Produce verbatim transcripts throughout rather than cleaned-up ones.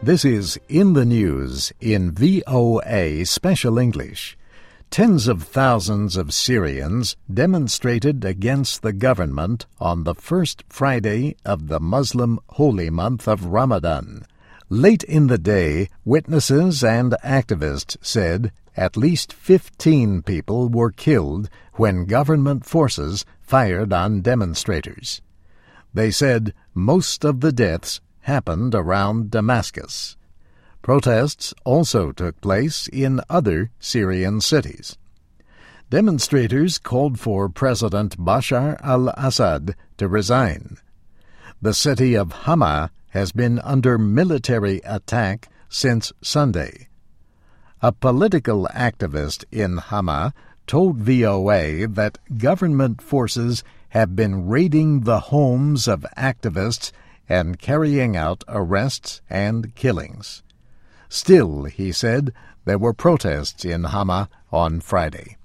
This is In the News in V O A Special English. Tens of thousands of Syrians demonstrated against the government on the first Friday of the Muslim holy month of Ramadan. Late in the day, witnesses and activists said at least fifteen people were killed when government forces fired on demonstrators. They said most of the deaths happened around Damascus. Protests also took place in other Syrian cities. Demonstrators called for President Bashar al-Assad to resign. The city of Hama has been under military attack since Sunday. A political activist in Hama told V O A that government forces have been raiding the homes of activists and carrying out arrests and killings. Still, he said, there were protests in Hama on Friday.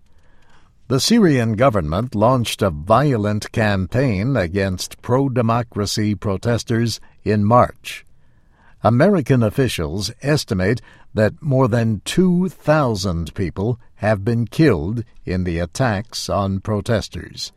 The Syrian government launched a violent campaign against pro-democracy protesters in March. American officials estimate that more than two thousand people have been killed in the attacks on protesters.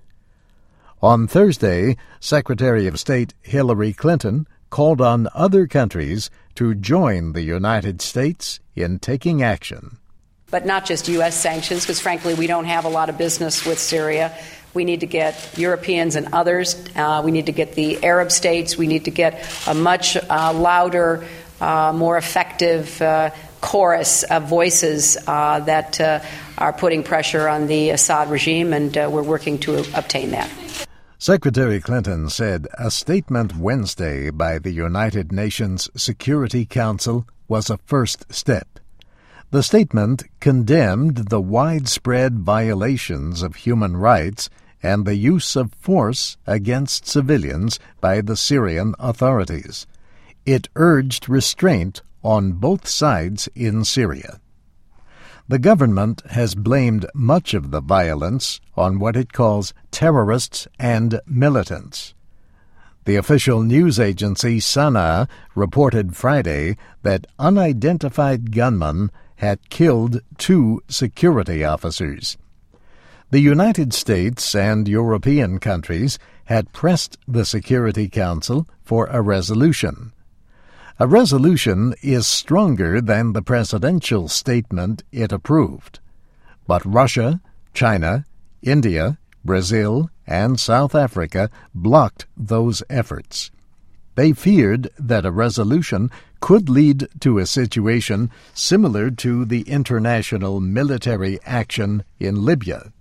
On Thursday, Secretary of State Hillary Clinton called on other countries to join the United States in taking action. But not just U S sanctions, because frankly we don't have a lot of business with Syria. We need to get Europeans and others. Uh, we need to get the Arab states. We need to get a much uh, louder, uh, more effective uh, chorus of voices uh, that uh, are putting pressure on the Assad regime, and uh, we're working to obtain that. Secretary Clinton said a statement Wednesday by the United Nations Security Council was a first step. The statement condemned the widespread violations of human rights and the use of force against civilians by the Syrian authorities. It urged restraint on both sides in Syria. The government has blamed much of the violence on what it calls terrorists and militants. The official news agency Sana reported Friday that unidentified gunmen had killed two security officers. The United States and European countries had pressed the Security Council for a resolution. A resolution is stronger than the presidential statement it approved. But Russia, China, India, Brazil, and South Africa blocked those efforts. They feared that a resolution could lead to a situation similar to the international military action in Libya.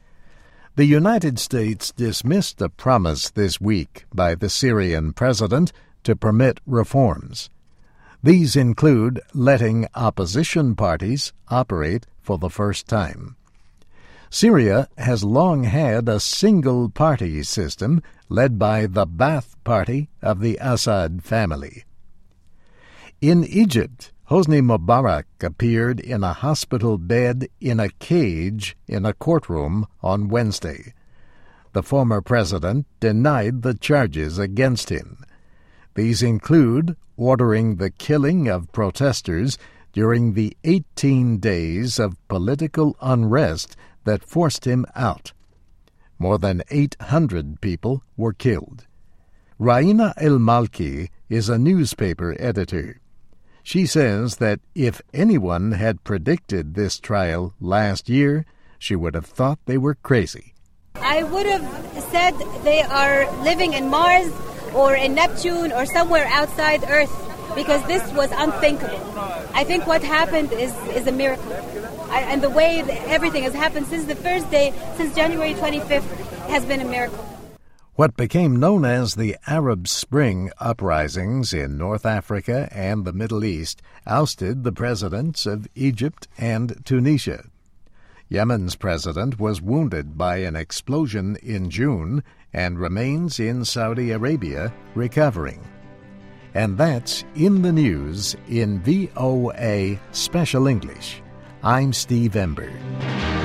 The United States dismissed a promise this week by the Syrian president to permit reforms. These include letting opposition parties operate for the first time. Syria has long had a single-party system led by the Ba'ath Party of the Assad family. In Egypt, Hosni Mubarak appeared in a hospital bed in a cage in a courtroom on Wednesday. The former president denied the charges against him. These include ordering the killing of protesters during the eighteen days of political unrest that forced him out. More than eight hundred people were killed. Raina El-Malki is a newspaper editor. She says that if anyone had predicted this trial last year, she would have thought they were crazy. I would have said they are living in Mars or in Neptune or somewhere outside Earth, because this was unthinkable. I think what happened is, is a miracle. I, and the way that everything has happened since the first day, since January twenty-fifth, has been a miracle. What became known as the Arab Spring uprisings in North Africa and the Middle East ousted the presidents of Egypt and Tunisia. Yemen's president was wounded by an explosion in June and remains in Saudi Arabia recovering. And that's In the News in V O A Special English. I'm Steve Ember.